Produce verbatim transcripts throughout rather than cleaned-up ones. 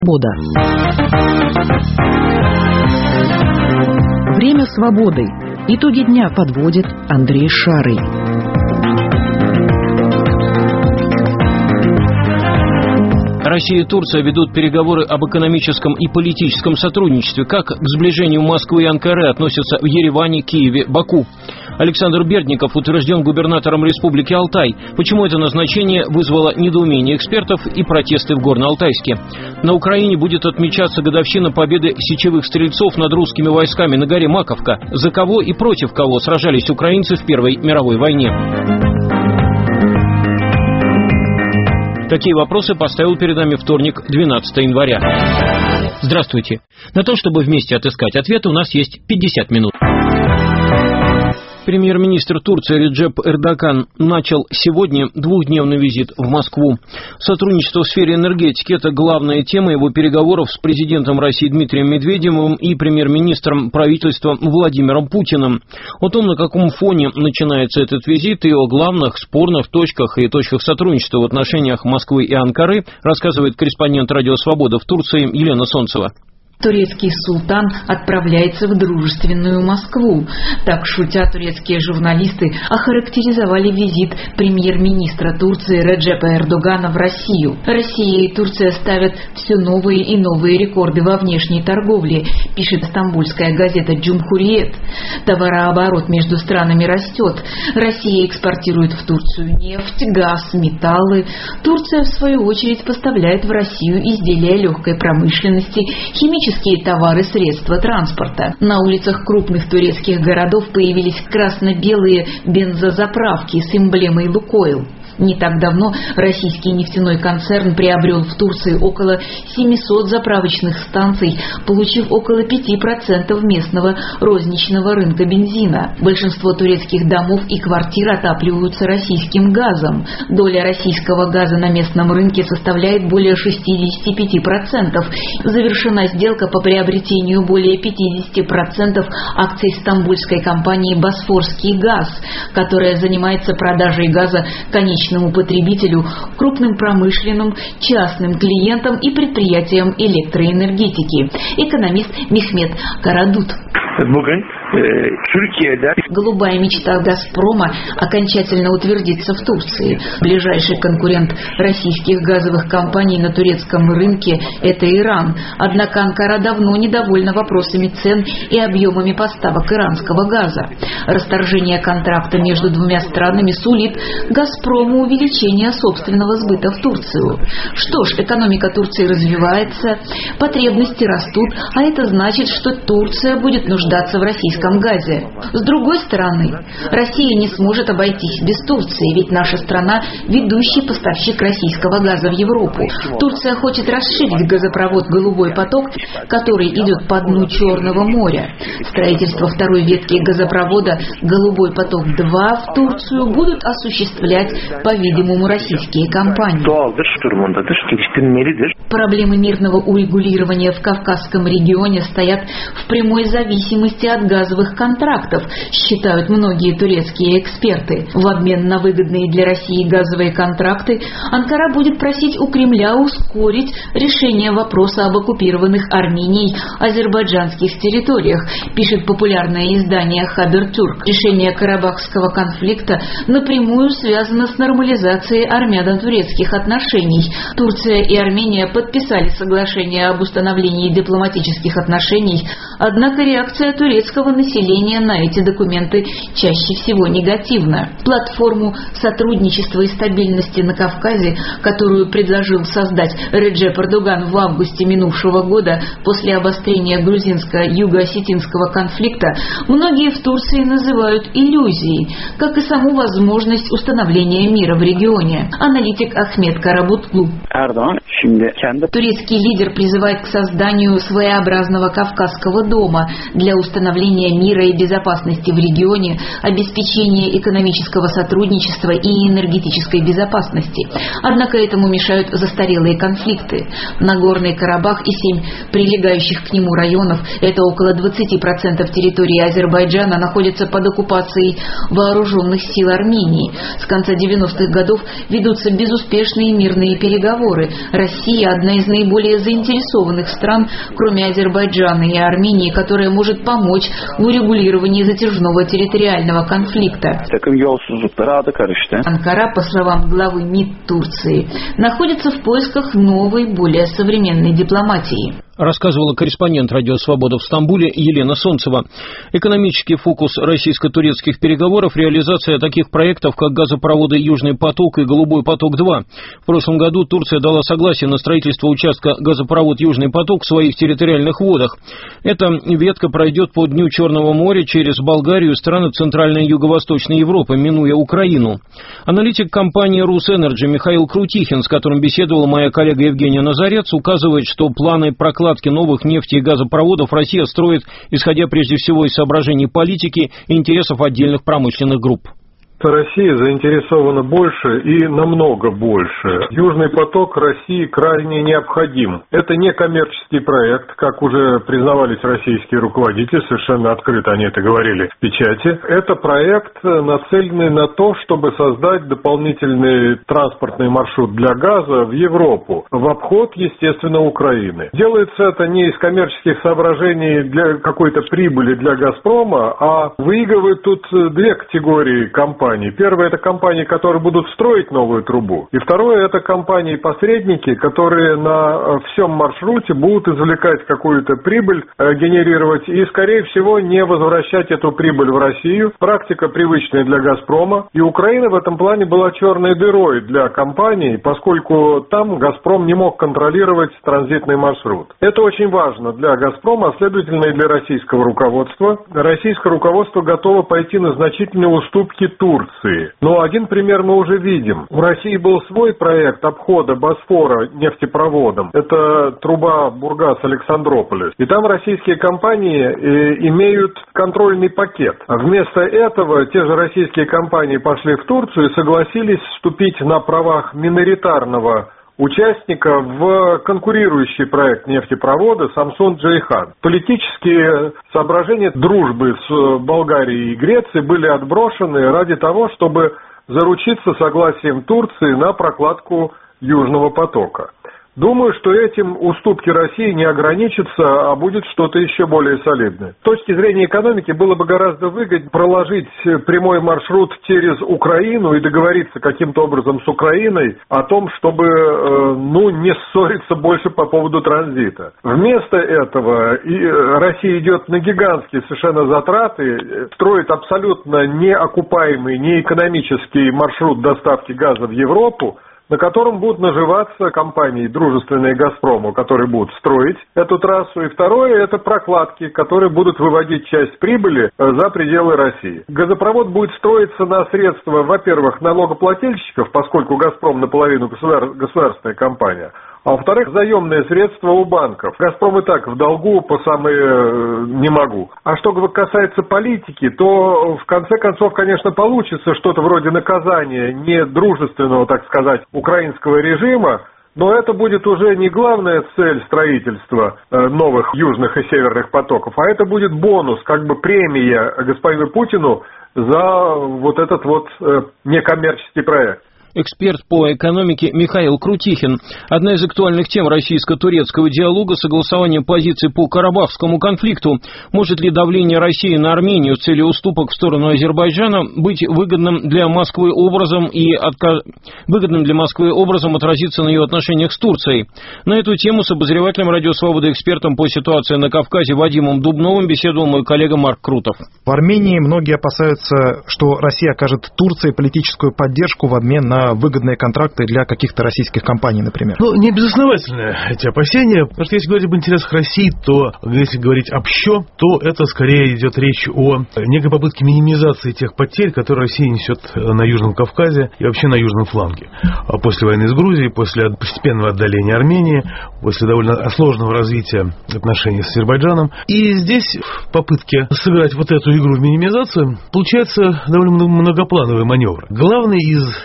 Свобода. Время свободы. Итоги дня подводит Андрей Шарый. Россия и Турция ведут переговоры об экономическом и политическом сотрудничестве. Как к сближению Москвы и Анкары относятся в Ереване, Киеве, Баку? Александр Бердников утвержден губернатором Республики Алтай. Почему это назначение вызвало недоумение экспертов и протесты в Горно-Алтайске? На Украине будет отмечаться годовщина победы сечевых стрельцов над русскими войсками на горе Маковка. За кого и против кого сражались украинцы в Первой мировой войне? Такие вопросы поставил перед нами вторник, двенадцатого января. Здравствуйте. На то, чтобы вместе отыскать ответы, у нас есть пятьдесят минут. Премьер-министр Турции Реджеп Эрдоган начал сегодня двухдневный визит в Москву. Сотрудничество в сфере энергетики – это главная тема его переговоров с президентом России Дмитрием Медведевым и премьер-министром правительства Владимиром Путиным. О том, на каком фоне начинается этот визит, и о главных спорных точках и точках сотрудничества в отношениях Москвы и Анкары, рассказывает корреспондент «Радио Свобода» в Турции Елена Солнцева. Турецкий султан отправляется в дружественную Москву. Так, шутя, турецкие журналисты охарактеризовали визит премьер-министра Турции Реджепа Эрдогана в Россию. Россия и Турция ставят все новые и новые рекорды во внешней торговле, пишет стамбульская газета «Джумхуриет». Товарооборот между странами растет. Россия экспортирует в Турцию нефть, газ, металлы. Турция, в свою очередь, поставляет в Россию изделия легкой промышленности, химические товары, средства транспорта. На улицах крупных турецких городов появились красно-белые бензозаправки с эмблемой «Лукойл». Не так давно российский нефтяной концерн приобрел в Турции около семисот заправочных станций, получив около пяти процентов местного розничного рынка бензина. Большинство турецких домов и квартир отапливаются российским газом. Доля российского газа на местном рынке составляет более шестидесяти пяти процентов. Завершена сделка по приобретению более пятидесяти процентов акций стамбульской компании «Босфорский газ», которая занимается продажей газа конечному потребителю, крупным промышленным, частным клиентам и предприятиям электроэнергетики. Экономист Мехмет Карадут. Голубая мечта «Газпрома» окончательно утвердится в Турции. Ближайший конкурент российских газовых компаний на турецком рынке – это Иран. Однако Анкара давно недовольна вопросами цен и объемами поставок иранского газа. Расторжение контракта между двумя странами сулит «Газпрому» увеличение собственного сбыта в Турцию. Что ж, экономика Турции развивается, потребности растут, а это значит, что Турция будет нуждаться в российском газе. С другой стороны, Россия не сможет обойтись без Турции, ведь наша страна – ведущий поставщик российского газа в Европу. Турция хочет расширить газопровод «Голубой поток», который идет по дну Черного моря. Строительство второй ветки газопровода «Голубой поток-два» в Турцию будут осуществлять, по-видимому, российские компании. Проблемы мирного урегулирования в Кавказском регионе стоят в прямой зависимости от газовых контрактов, считают многие турецкие эксперты. В обмен на выгодные для России газовые контракты Анкара будет просить у Кремля ускорить решение вопроса об оккупированных Арменией азербайджанских территориях, пишет популярное издание «Хабертюрк». Решение карабахского конфликта напрямую связано с нормализацией армяно-турецких отношений. Турция и Армения подписали соглашение об установлении дипломатических отношений, однако реакция турецкого населения на эти документы чаще всего негативна. Платформу сотрудничества и стабильности на Кавказе, которую предложил создать Реджеп Эрдоган в августе минувшего года после обострения грузинско-юго-осетинского конфликта, многие в Турции называют иллюзией, как и саму возможность установления мира в регионе. Аналитик Ахмед Карабутлу. Турецкий лидер призывает к созданию своеобразного Кавказского дома для установления мира и безопасности в регионе, обеспечения экономического сотрудничества и энергетической безопасности. Однако этому мешают застарелые конфликты. Нагорный Карабах и семь прилегающих к нему районов, это около двадцать процентов территории Азербайджана, находятся под оккупацией вооруженных сил Армении. С конца девяностых годов ведутся безуспешные мирные переговоры. Россия – одна из наиболее заинтересованных стран, кроме Азербайджана и Армении, которая может помочь в урегулировании затяжного территориального конфликта. Анкара, по словам главы МИД Турции, находится в поисках новой, более современной дипломатии. Рассказывала корреспондент «Радио Свобода» в Стамбуле Елена Солнцева. Экономический фокус российско-турецких переговоров – реализация таких проектов, как газопроводы «Южный поток» и «Голубой поток-два». В прошлом году Турция дала согласие на строительство участка газопровод «Южный поток» в своих территориальных водах. Эта ветка пройдет по дню Черного моря через Болгарию и страны Центральной и Юго-Восточной Европы, минуя Украину. Аналитик компании «Русэнерджи» Михаил Крутихин, с которым беседовала моя коллега Евгения Назарец, указывает, что планы прокладки новых нефти и газопроводов Россия строит, исходя прежде всего из соображений политики и интересов отдельных промышленных групп. Россия заинтересована больше и намного больше. Южный поток России крайне необходим. Это не коммерческий проект, как уже признавались российские руководители, совершенно открыто они это говорили в печати. Это проект, нацеленный на то, чтобы создать дополнительный транспортный маршрут для газа в Европу, в обход, естественно, Украины. Делается это не из коммерческих соображений для какой-то прибыли для «Газпрома», а выигрывают тут две категории компаний. Первое – это компании, которые будут строить новую трубу. И второе – это компании-посредники, которые на всем маршруте будут извлекать какую-то прибыль, генерировать и, скорее всего, не возвращать эту прибыль в Россию. Практика привычная для «Газпрома». И Украина в этом плане была черной дырой для компаний, поскольку там «Газпром» не мог контролировать транзитный маршрут. Это очень важно для «Газпрома», а следовательно и для российского руководства. Российское руководство готово пойти на значительные уступки Турции. Но один пример мы уже видим. В России был свой проект обхода Босфора нефтепроводом. Это труба Бургас-Александрополь. И там российские компании э, имеют контрольный пакет. А вместо этого те же российские компании пошли в Турцию и согласились вступить на правах миноритарного участника в конкурирующий проект нефтепровода Самсун-Джейхан. Политические соображения дружбы с Болгарией и Грецией были отброшены ради того, чтобы заручиться согласием Турции на прокладку Южного потока. Думаю, что этим уступки России не ограничатся, а будет что-то еще более солидное. С точки зрения экономики было бы гораздо выгоднее проложить прямой маршрут через Украину и договориться каким-то образом с Украиной о том, чтобы ну, не ссориться больше по поводу транзита. Вместо этого и Россия идет на гигантские совершенно затраты, строит абсолютно неокупаемый, неэкономический маршрут доставки газа в Европу, на котором будут наживаться компании, дружественные «Газпрому», которые будут строить эту трассу. И второе – это прокладки, которые будут выводить часть прибыли за пределы России. Газопровод будет строиться на средства, во-первых, налогоплательщиков, поскольку «Газпром» наполовину государ... государственная компания, а во-вторых, заемные средства у банков. «Газпром» и так в долгу по самые не могу. А что касается политики, то в конце концов, конечно, получится что-то вроде наказания недружественного, так сказать, украинского режима, но это будет уже не главная цель строительства новых южных и северных потоков, а это будет бонус, как бы премия господину Путину за вот этот вот некоммерческий проект. Эксперт по экономике Михаил Крутихин. Одна из актуальных тем российско-турецкого диалога – согласование позиций по Карабахскому конфликту. Может ли давление России на Армению с целью уступок в сторону Азербайджана быть выгодным для Москвы образом и отка... выгодным для Москвы образом отразиться на ее отношениях с Турцией? На эту тему с обозревателем «Радио Свобода», экспертом по ситуации на Кавказе Вадимом Дубновым беседовал мой коллега Марк Крутов. В Армении многие опасаются, что Россия окажет Турции политическую поддержку в обмен на выгодные контракты для каких-то российских компаний, например. Ну, не безосновательны эти опасения, потому что если говорить об интересах России, то если говорить общо, то это скорее идет речь о некой попытке минимизации тех потерь, которые Россия несет на Южном Кавказе и вообще на южном фланге. После войны с Грузией, после постепенного отдаления Армении, после довольно сложного развития отношений с Азербайджаном. И здесь в попытке сыграть вот эту игру в минимизацию получается довольно многоплановый маневр. Главный из сюжетов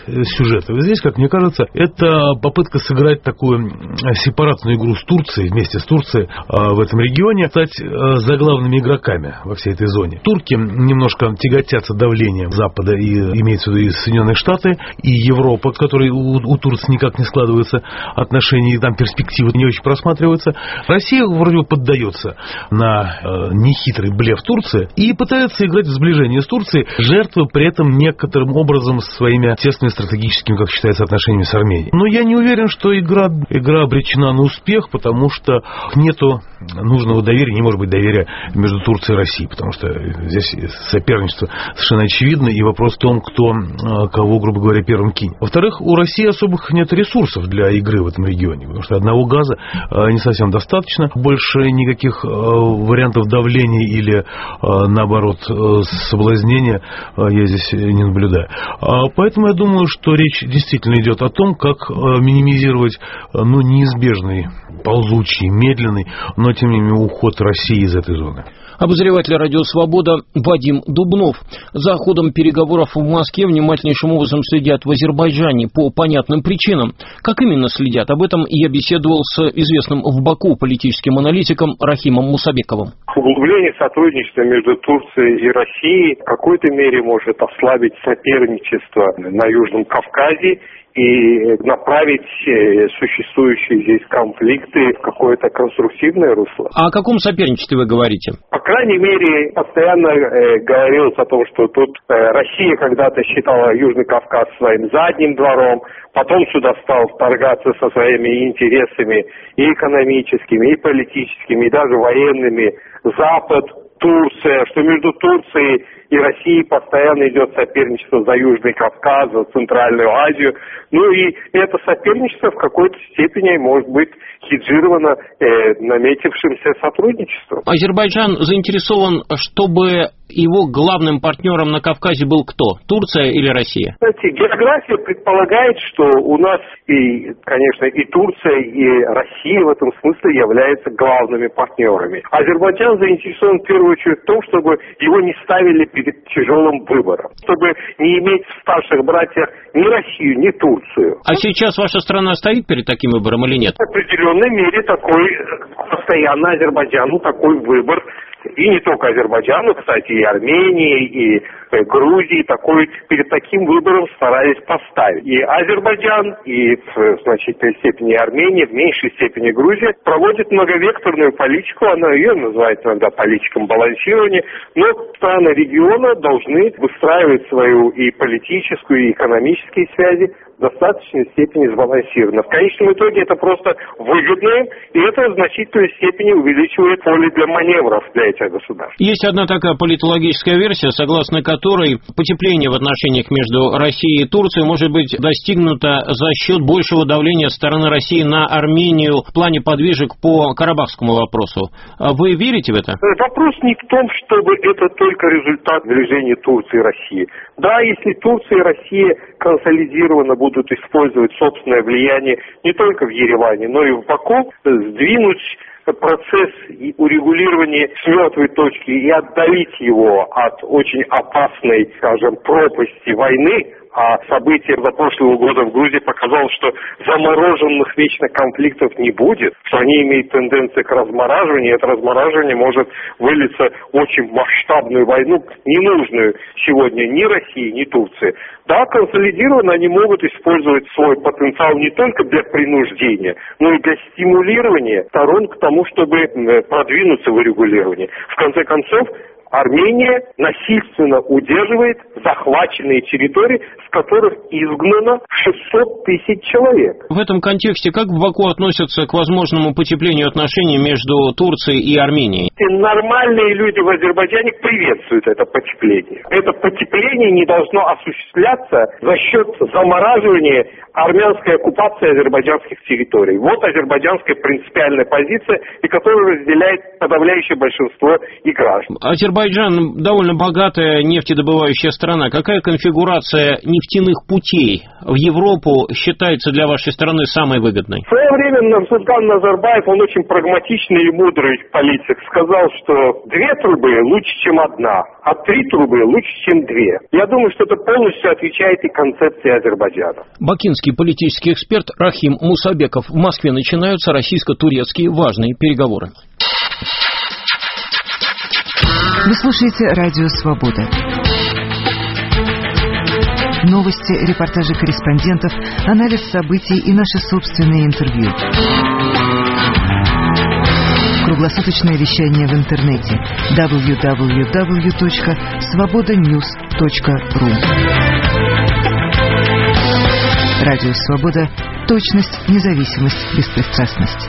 сюжета. И здесь, как мне кажется, это попытка сыграть такую сепаратную игру с Турцией, вместе с Турцией в этом регионе, стать заглавными игроками во всей этой зоне. Турки немножко тяготятся давлением Запада, и имеется в виду и Соединенные Штаты, и Европа, к которой у, у Турции никак не складываются отношения, и там перспективы не очень просматриваются. Россия вроде бы поддается на э, нехитрый блеф Турции и пытается играть в сближение с Турцией, жертвуя при этом некоторым образом своими тесными стратегическими, как считается, отношениями с Арменией. Но я не уверен, что игра, игра обречена на успех, потому что нету нужного доверия, не может быть доверия между Турцией и Россией, потому что здесь соперничество совершенно очевидно, и вопрос в том, кто кого, грубо говоря, первым кинет. Во-вторых, у России особых нет ресурсов для игры в этом регионе, потому что одного газа не совсем достаточно, больше никаких вариантов давления или, наоборот, соблазнения я здесь не наблюдаю. Поэтому я думаю, что речь действительно идет о том, как минимизировать, ну, неизбежный, ползучий, медленный, но, тем не менее, уход России из этой зоны. Обозреватель «Радио Свобода» Вадим Дубнов. За ходом переговоров в Москве внимательнейшим образом следят в Азербайджане по понятным причинам. Как именно следят? Об этом я беседовал с известным в Баку политическим аналитиком Рахимом Мусабековым. Углубление сотрудничества между Турцией и Россией в какой-то мере может ослабить соперничество на Южном Кавказе и направить существующие здесь конфликты в какое-то конструктивное русло. А о каком соперничестве вы говорите? По крайней мере, постоянно э, говорилось о том, что тут э, Россия когда-то считала Южный Кавказ своим задним двором, потом сюда стал вторгаться со своими интересами и экономическими, и политическими, и даже военными Запад, Турция, что между Турцией и Россией постоянно идет соперничество за Южный Кавказ, за Центральную Азию. Ну и это соперничество в какой-то степени может быть хеджировано э, наметившимся сотрудничеством. Азербайджан заинтересован, чтобы его главным партнером на Кавказе был кто? Турция или Россия? Знаете, география предполагает, что у нас и, конечно, и Турция, и Россия в этом смысле являются главными партнерами. Азербайджан заинтересован в первую очередь в том, чтобы его не ставили перед тяжелым выбором, чтобы не иметь в старших братьях ни Россию, ни Турцию. А сейчас ваша страна стоит перед таким выбором или нет? В определенной мере такой постоянно Азербайджану такой выбор. И не только Азербайджану, кстати, и Армении, и Грузии такой, перед таким выбором старались поставить. И Азербайджан, и в значительной степени Армения, в меньшей степени Грузия проводит многовекторную политику, она ее называет иногда политиком балансирования, но страны региона должны выстраивать свою и политическую, и экономические связи в достаточной степени сбалансированно. В конечном итоге это просто выгодно, и это в значительной степени увеличивает поле для маневров для этих государств. Есть одна такая политологическая версия, согласно которой потепление в отношениях между Россией и Турцией может быть достигнуто за счет большего давления стороны России на Армению в плане подвижек по Карабахскому вопросу. Вы верите в это? Вопрос не в том, чтобы это только результат движения Турции и России. Да, если Турция и Россия консолидированно будут использовать собственное влияние не только в Ереване, но и в Баку, сдвинуть процесс урегулирования с мертвой точки и отдалить его от очень опасной, скажем, пропасти войны, а события за прошлого года в Грузии показало, что замороженных вечно конфликтов не будет, что они имеют тенденцию к размораживанию, и это размораживание может вылиться в очень масштабную войну, ненужную сегодня ни России, ни Турции. Да, консолидированно они могут использовать свой потенциал не только для принуждения, но и для стимулирования сторон к тому, чтобы продвинуться в урегулировании. В конце концов, Армения насильственно удерживает захваченные территории, с которых изгнано шестьсот тысяч человек. В этом контексте как в Баку относятся к возможному потеплению отношений между Турцией и Арменией? Нормальные люди в Азербайджане приветствуют это потепление. Это потепление не должно осуществляться за счет замораживания армянской оккупации азербайджанских территорий. Вот азербайджанская принципиальная позиция, и которую разделяет подавляющее большинство и граждан. Азербайджан довольно богатая нефтедобывающая страна. Какая конфигурация нефтяных путей в Европу считается для вашей страны самой выгодной? В свое время Нурсултан Назарбаев, он очень прагматичный и мудрый политик, сказал, что две трубы лучше, чем одна, а три трубы лучше, чем две. Я думаю, что это полностью отвечает и концепции Азербайджана. Бакинский политический эксперт Рахим Мусабеков. В Москве начинаются российско-турецкие важные переговоры. Вы слушаете «Радио Свобода». Новости, репортажи корреспондентов, анализ событий и наши собственные интервью. Круглосуточное вещание в интернете дабл ю дабл ю дабл ю точка свобода ньюс точка ру. Радио Свобода. Точность, независимость, беспристрастность.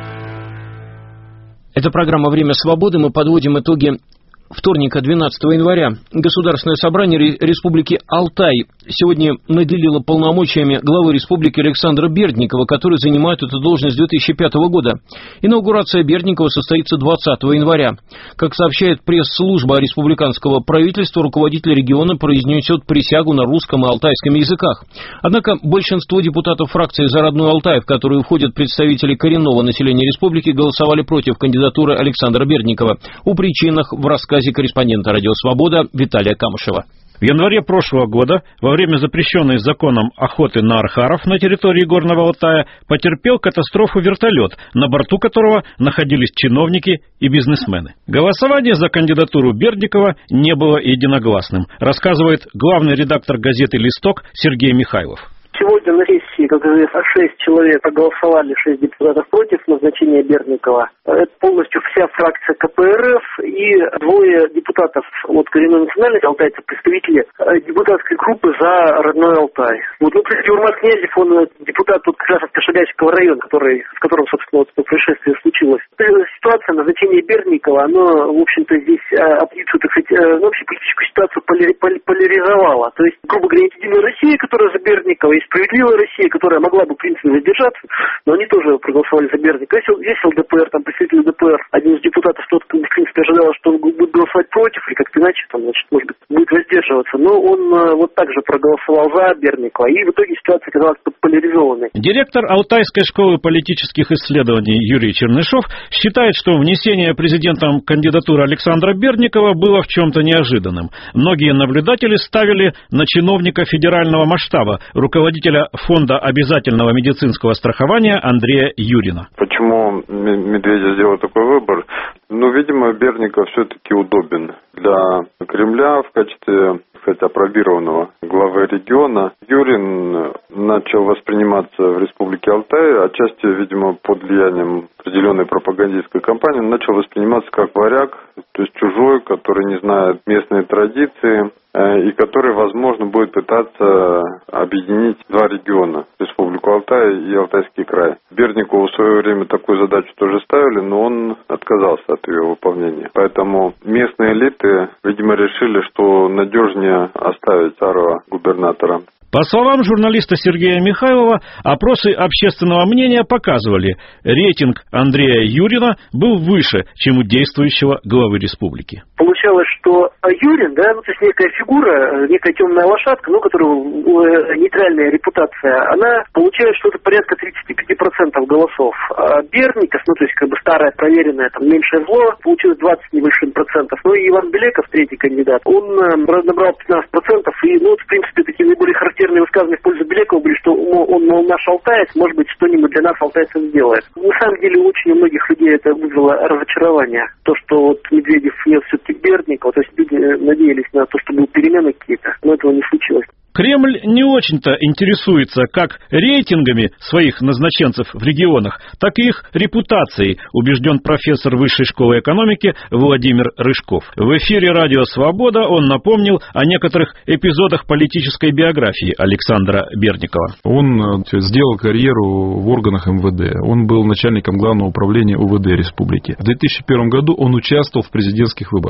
Это программа «Время свободы». Мы подводим итоги вторника, двенадцатого января. Государственное собрание Республики Алтай сегодня наделило полномочиями главы республики Александра Бердникова, который занимает эту должность с две тысячи пятого года. Инаугурация Бердникова состоится двадцатого января. Как сообщает пресс-служба республиканского правительства, руководитель региона произнесет присягу на русском и алтайском языках. Однако большинство депутатов фракции «За родной Алтай», в которую входят представители коренного населения республики, голосовали против кандидатуры Александра Бердникова. О причинах в рассказе корреспондента «Радио Свобода» Виталия Камышева. В январе прошлого года, во время запрещенной законом охоты на архаров на территории Горного Алтая, потерпел катастрофу вертолет, на борту которого находились чиновники и бизнесмены. Голосование за кандидатуру Бердникова не было единогласным, рассказывает главный редактор газеты «Листок» Сергей Михайлов. Сегодня на сессии, как известно, шесть человек проголосовали, шесть депутатов против назначения Бердникова. Это полностью вся фракция ка пэ эр эф и двое депутатов от коренной национальности алтайцев, представители депутатской группы «За родной Алтай». Вот, ну, Юрмат Князев, он депутат тут как раз от Кашагайского района, который, в котором, собственно, вот это происшествие случилось. Ситуация назначения Бердникова, она, в общем-то, здесь оппозицию, так сказать, ну, вообще политическую ситуацию поляризовала. То есть, грубо говоря, Единая Россия, которая за Бердникова, и Справедливая Россия, которая могла бы, в принципе, задержаться, но они тоже проголосовали за Бердникова. Здесь эл дэ пэ эр, там, представитель эл дэ пэ эр, один из депутатов, тот, в принципе, ожидал, что он будет голосовать против, или как-то иначе, там, значит, может быть, будет воздерживаться. Но он вот так же проголосовал за Бердникова, и в итоге ситуация оказалась поляризованной. Директор Алтайской школы политических исследований Юрий Чернышов считает, что внесение президентом кандидатуры Александра Бердникова было в чем-то неожиданным. Многие наблюдатели ставили на чиновника федерального масштаба, руководителя фонда обязательного медицинского страхования Андрея Юрина. Почему Медведев сделал такой выбор? Ну, видимо, Бердников все-таки удобен для Кремля в качестве, кстати, апробированного главы региона. Юрин начал восприниматься в Республике Алтай, отчасти, видимо, под влиянием определенной пропагандистской кампании, начал восприниматься как варяг, то есть чужой, который не знает местные традиции, и который, возможно, будет пытаться объединить два региона, Республику Алтай и Алтайский край. Бердникову в свое время такую задачу тоже ставили, но он отказался от ее выполнения. Поэтому местные элиты, видимо, решили, что надежнее оставить старого губернатора. По словам журналиста Сергея Михайлова, опросы общественного мнения показывали, рейтинг Андрея Юрина был выше, чем у действующего главы республики. Получалось, что Юрин, да, ну, то есть некая фигура, некая темная лошадка, ну, которая нейтральная репутация, она получает что-то порядка тридцать пять процентов голосов. А Бердников, ну, то есть как бы старая, проверенная, там, меньшее зло, получилось двадцать небольшим процентов. Ну, и Иван Белеков, третий кандидат, он набрал пятнадцать процентов, и, ну, в принципе, такие наиболее характерные высказывания в пользу Белекова были, что он, мол, наш алтаец, может быть, что-нибудь для нас алтайцев сделает. На самом деле, очень у многих людей это вызвало разочарование. То, что вот Медведев нет все-таки Бердникова, то есть люди надеялись на то, что будут перемены какие-то, но этого не случилось. Кремль не очень-то интересуется как рейтингами своих назначенцев в регионах, так и их репутацией, убежден профессор Высшей школы экономики Владимир Рыжков. В эфире «Радио Свобода» он напомнил о некоторых эпизодах политической биографии Александра Бердникова. Он сделал карьеру в органах эм вэ дэ. Он был начальником главного управления у вэ дэ республики. В две тысячи первом году он участвовал в президентских выборах.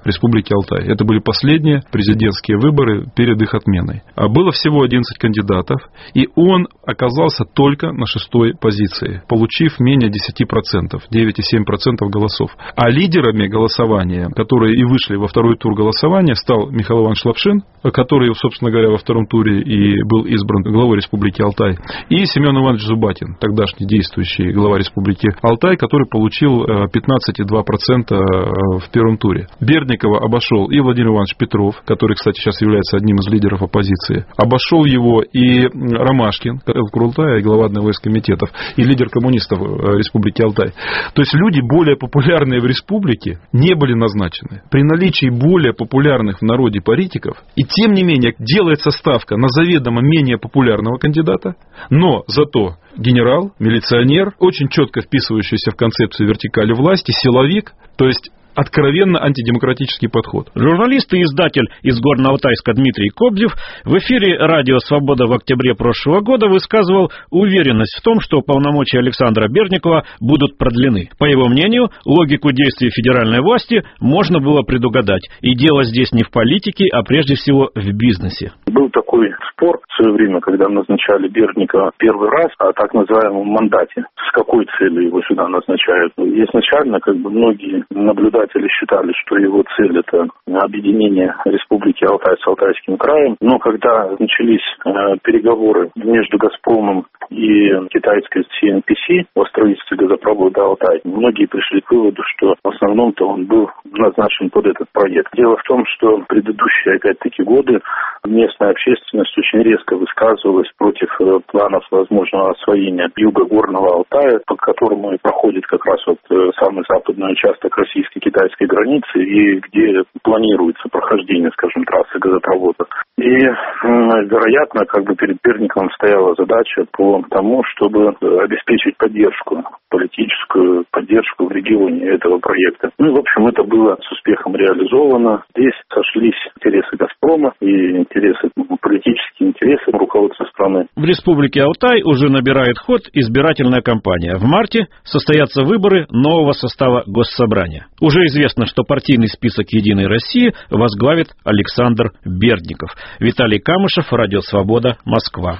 в Республике Алтай. Это были последние президентские выборы перед их отменой. А было всего одиннадцать кандидатов, и он оказался только на шестой позиции, получив менее десять процентов, девять целых семь десятых процента голосов. А лидерами голосования, которые и вышли во второй тур голосования, стал Михаил Иванович Лапшин, который, собственно говоря, во втором туре и был избран главой Республики Алтай, и Семен Иванович Зубатин, тогдашний действующий глава Республики Алтай, который получил пятнадцать целых два десятых процента в первом туре. Бердникова обошел и Владимир Иванович Петров, который, кстати, сейчас является одним из лидеров оппозиции. Обошел его и Ромашкин, Курултай, глава одного из комитетов, и лидер коммунистов Республики Алтай. То есть люди, более популярные в республике, не были назначены. При наличии более популярных в народе политиков, и тем не менее делается ставка на заведомо менее популярного кандидата, но зато генерал, милиционер, очень четко вписывающийся в концепцию вертикали власти, силовик, то есть откровенно антидемократический подход. Журналист и издатель из Горно-Алтайска Дмитрий Кобзев в эфире «Радио Свобода» в октябре прошлого года высказывал уверенность в том, что полномочия Александра Бердникова будут продлены. По его мнению, логику действий федеральной власти можно было предугадать. И дело здесь не в политике, а прежде всего в бизнесе. Был такой спор в свое время, когда назначали Бердникова первый раз о так называемом мандате. С какой целью его сюда назначают? Изначально как бы многие наблюдатели считали, что его цель — это объединение Республики Алтай с Алтайским краем. Но когда начались э, переговоры между «Газпромом» и китайской си эн пи си о строительстве газопровода Алтай, многие пришли к выводу, что в основном-то он был назначен под этот проект. Дело в том, что в предыдущие, опять-таки, годы местная общественность очень резко высказывалась против э, планов возможного освоения юга Горного Алтая, по которому и проходит как раз вот э, самый западный участок российско-китайской границы и где планируется прохождение, скажем, трассы газопровода. И, э, вероятно, как бы перед Бердниковым стояла задача по тому, чтобы обеспечить поддержку, политическую поддержку в регионе этого проекта. Ну и, в общем, это было с успехом реализовано. Здесь сошлись интересы «Газпрома» и интересы, политические интересы руководства страны. В Республике Алтай уже набирает ход избирательная кампания. В марте состоятся выборы нового состава Госсобрания. Уже известно, что партийный список «Единой России» возглавит Александр Бердников. Виталий Камышев, Радио Свобода, Москва.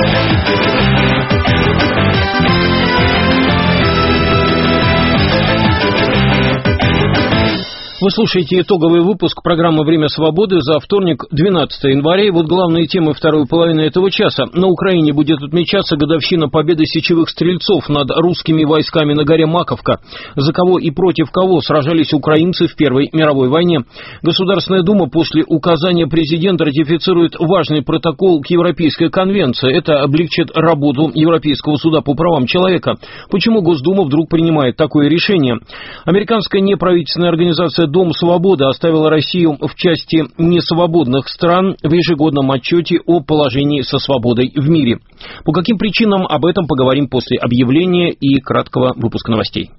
Вы слушаете итоговый выпуск программы «Время свободы» за вторник, двенадцатого января. И вот главные темы второй половины этого часа. На Украине будет отмечаться годовщина победы сечевых стрельцов над русскими войсками на горе Маковка. За кого и против кого сражались украинцы в Первой мировой войне. Государственная дума после указания президента ратифицирует важный протокол к Европейской конвенции. Это облегчит работу Европейского суда по правам человека. Почему Госдума вдруг принимает такое решение? Американская неправительственная организация «Дом свободы» оставила Россию в части несвободных стран в ежегодном отчете о положении со свободой в мире. По каким причинам, об этом поговорим после объявления и краткого выпуска новостей.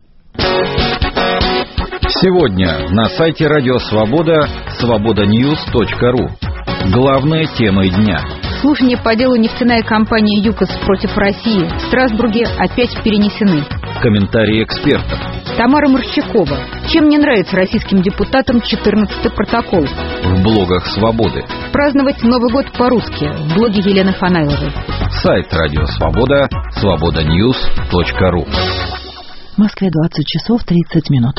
Сегодня на сайте Радио Свобода свобода ньюс точка ру. Главные темы дня. Слушания по делу нефтяной компании «ЮКОС» против России в Страсбурге опять перенесены. Комментарии экспертов. Тамара Марчакова. Чем не нравится российским депутатам четырнадцатый протокол? В блогах «Свободы». Праздновать Новый год по-русски. В блоге Елены Фанайловой. Сайт Радио Свобода свобода ньюс точка ру. В Москве двадцать часов тридцать минут.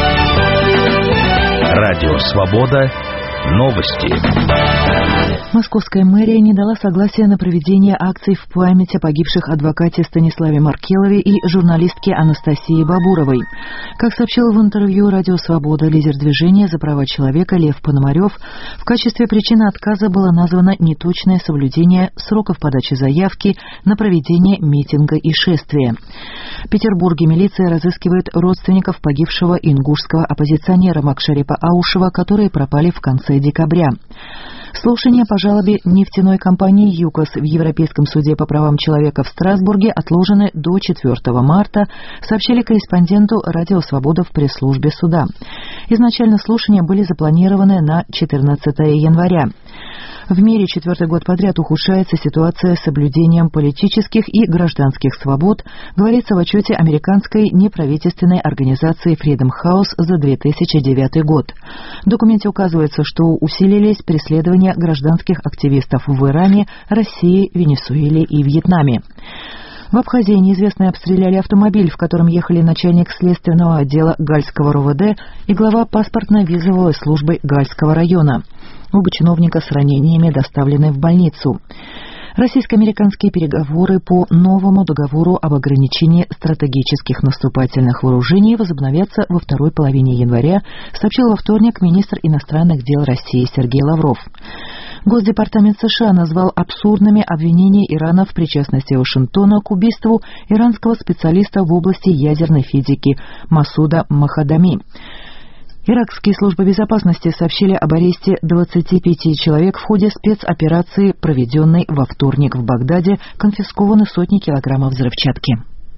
Радио Свобода. Новости. Московская мэрия не дала согласия на проведение акций в память о погибших адвокате Станиславе Маркелове и журналистке Анастасии Бабуровой. Как сообщил в интервью «Радио Свобода» лидер движения за права человека Лев Пономарев, в качестве причины отказа было названо неточное соблюдение сроков подачи заявки на проведение митинга и шествия. В Петербурге милиция разыскивает родственников погибшего ингушского оппозиционера Макшарипа Аушева, которые пропали в конце декабря. Слушания по жалобе нефтяной компании «ЮКОС» в Европейском суде по правам человека в Страсбурге отложены до четвёртого марта, сообщили корреспонденту «Радио Свобода» в пресс-службе суда. Изначально слушания были запланированы на четырнадцатое января. В мире четвертый год подряд ухудшается ситуация с соблюдением политических и гражданских свобод, говорится в отчете американской неправительственной организации Freedom House за две тысячи девятый год. В документе указывается, что усилились преследования гражданских активистов в Иране, России, Венесуэле и Вьетнаме. В Абхазии неизвестные обстреляли автомобиль, в котором ехали начальник следственного отдела Гальского РОВД и глава паспортно-визовой службы Гальского района. Оба чиновника с ранениями доставлены в больницу. Российско-американские переговоры по новому договору об ограничении стратегических наступательных вооружений возобновятся во второй половине января, сообщил во вторник министр иностранных дел России Сергей Лавров. Госдепартамент США назвал абсурдными обвинения Ирана в причастности Вашингтона к убийству иранского специалиста в области ядерной физики Масуда Мохадами. Иракские службы безопасности сообщили об аресте двадцати пяти человек в ходе спецоперации, проведенной во вторник в Багдаде. Конфискованы сотни килограммов взрывчатки.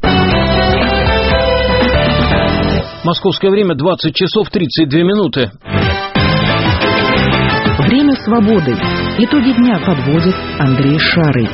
Московское время двадцать часов тридцать две минуты. Время свободы. Итоги дня подводит Андрей Шарый.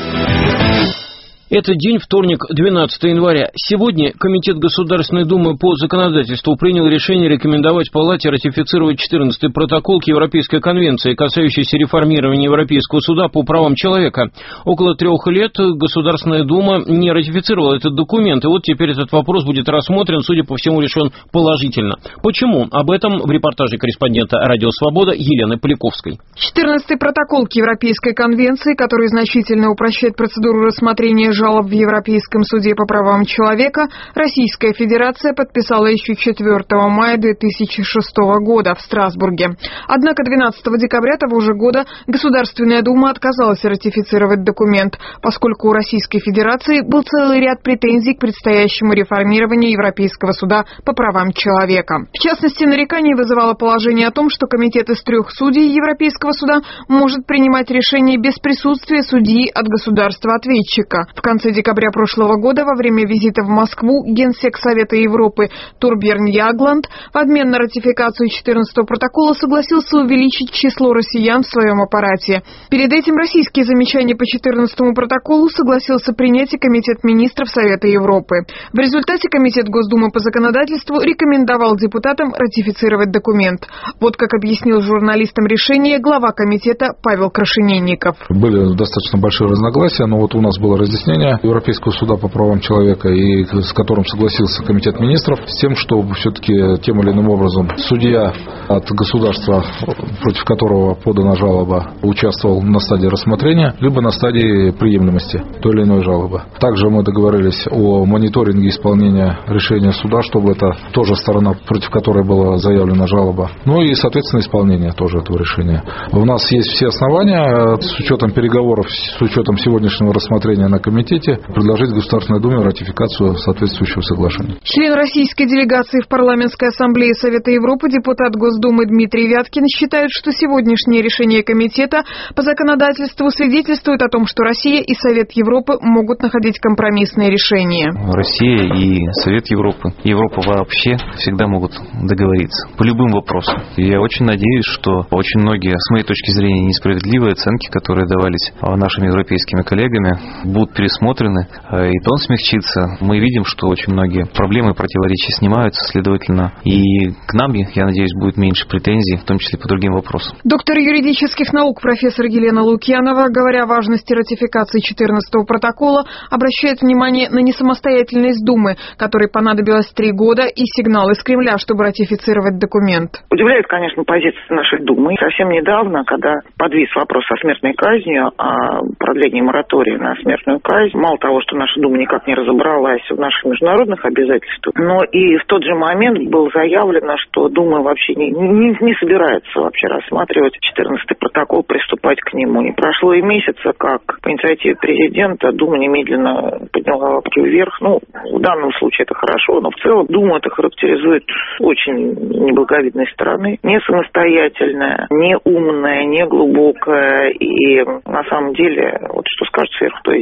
Это день, вторник, двенадцатое января. Сегодня Комитет Государственной Думы по законодательству принял решение рекомендовать Палате ратифицировать четырнадцатый протокол к Европейской конвенции, касающийся реформирования Европейского суда по правам человека. Около трех лет Государственная Дума не ратифицировала этот документ, и вот теперь этот вопрос будет рассмотрен, судя по всему, решен положительно. Почему? Об этом в репортаже корреспондента «Радио Свобода» Елены Поляковской. четырнадцатый протокол к Европейской конвенции, который значительно упрощает процедуру рассмотрения жалоб в Европейском суде по правам человека, Российская Федерация подписала еще четвёртого мая две тысячи шестого года в Страсбурге. Однако двенадцатого декабря того же года Государственная Дума отказалась ратифицировать документ, поскольку у Российской Федерации был целый ряд претензий к предстоящему реформированию Европейского суда по правам человека. В частности, нареканий вызывало положение о том, что комитет из трех судей Европейского суда может принимать решения без присутствия судьи от государства-ответчика. В В конце декабря прошлого года во время визита в Москву генсек Совета Европы Турбьерн Ягланд в обмен на ратификацию четырнадцатого протокола согласился увеличить число россиян в своем аппарате. Перед этим российские замечания по четырнадцатому протоколу согласился принять и Комитет министров Совета Европы. В результате Комитет Госдумы по законодательству рекомендовал депутатам ратифицировать документ. Вот как объяснил журналистам решение глава комитета Павел Крашенинников. Были достаточно большие разногласия, но вот у нас было разъяснение Европейского суда по правам человека, и с которым согласился Комитет министров, с тем, что все-таки тем или иным образом судья от государства, против которого подана жалоба, участвовал на стадии рассмотрения, либо на стадии приемлемости той или иной жалобы. Также мы договорились о мониторинге исполнения решения суда, чтобы это тоже сторона, против которой была заявлена жалоба. Ну и, соответственно, исполнение тоже этого решения. У нас есть все основания, с учетом переговоров, с учетом сегодняшнего рассмотрения на комитете, предложить Государственной Думе ратификацию соответствующего соглашения. Член российской делегации в Парламентской ассамблее Совета Европы, депутат Госдумы Дмитрий Вяткин считает, что сегодняшнее решение комитета по законодательству свидетельствует о том, что Россия и Совет Европы могут находить компромиссные решения. Россия и Совет Европы, Европа вообще всегда могут договориться по любым вопросам. И я очень надеюсь, что очень многие, с моей точки зрения, несправедливые оценки, которые давались нашими европейскими коллегами, будут пересмотрены, и тон смягчится. Мы видим, что очень многие проблемы и противоречия снимаются, следовательно, и к нам, я надеюсь, будет меньше претензий, в том числе по другим вопросам. Доктор юридических наук профессор Елена Лукьянова, говоря о важности ратификации четырнадцатого протокола, обращает внимание на несамостоятельность Думы, которой понадобилось три года, и сигнал из Кремля, чтобы ратифицировать документ. Удивляет, конечно, позиция нашей Думы. Совсем недавно, когда подвис вопрос о смертной казни, о продлении моратория на смертную казнь, мало того, что наша Дума никак не разобралась в наших международных обязательствах, но и в тот же момент было заявлено, что Дума вообще не, не, не собирается вообще рассматривать четырнадцатый протокол, приступать к нему. Не прошло и месяца, как по инициативе президента Дума немедленно подняла лапки вверх. Ну, в данном случае это хорошо, но в целом Дума это характеризует очень неблаговидной стороны. Не самостоятельная, не умная, не глубокая, и на самом деле, вот что скажет сверху, то и сделает.